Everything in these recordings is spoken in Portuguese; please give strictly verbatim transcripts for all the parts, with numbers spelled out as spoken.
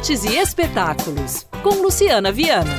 Artes e espetáculos, com Luciana Viana.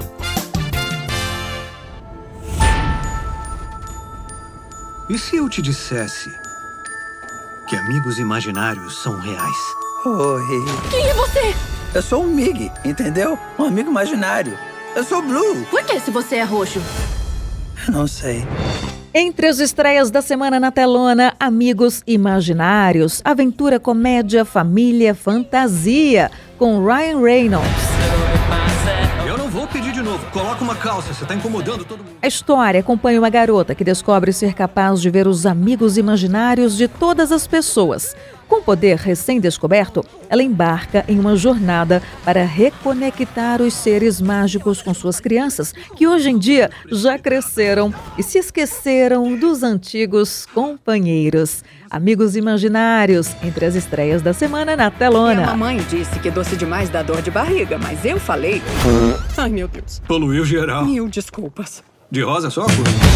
E se eu te dissesse que amigos imaginários são reais? Oi. Quem é você? Eu sou um Mig, entendeu? Um amigo imaginário. Eu sou Blue. Por que se você é roxo? Eu não sei. Entre as estreias da semana na telona, Amigos Imaginários, aventura, comédia, família, fantasia, com Ryan Reynolds. Eu não vou pedir de novo. Coloca uma calça, você tá incomodando todo mundo. A história acompanha uma garota que descobre ser capaz de ver os amigos imaginários de todas as pessoas. Com poder recém-descoberto, ela embarca em uma jornada para reconectar os seres mágicos com suas crianças, que hoje em dia já cresceram e se esqueceram dos antigos companheiros. Amigos Imaginários, entre as estreias da semana na telona. Minha mamãe disse que doce demais dá dor de barriga, mas eu falei... Ai, meu Deus. Poluiu geral. Mil desculpas. De rosa só?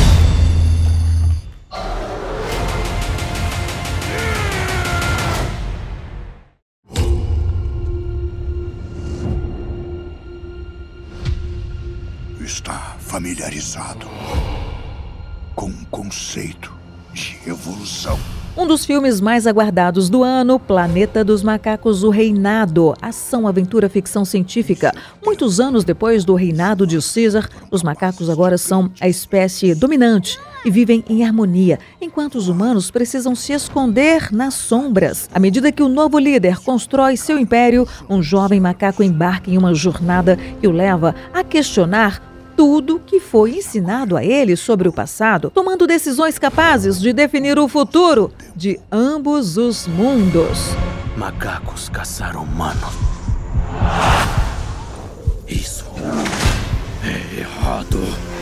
Está familiarizado com o conceito de evolução. Um dos filmes mais aguardados do ano, Planeta dos Macacos, O Reinado. Ação, aventura, ficção científica. Muitos anos depois do reinado de César, os macacos agora são a espécie dominante e vivem em harmonia, enquanto os humanos precisam se esconder nas sombras. À medida que o novo líder constrói seu império, um jovem macaco embarca em uma jornada que o leva a questionar tudo que foi ensinado a ele sobre o passado, tomando decisões capazes de definir o futuro de ambos os mundos. Macacos caçaram humanos. Isso é errado.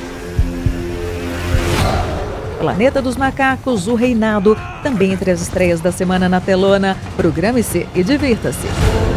Planeta dos Macacos, O Reinado, também entre as estreias da semana na telona. Programe-se e divirta-se.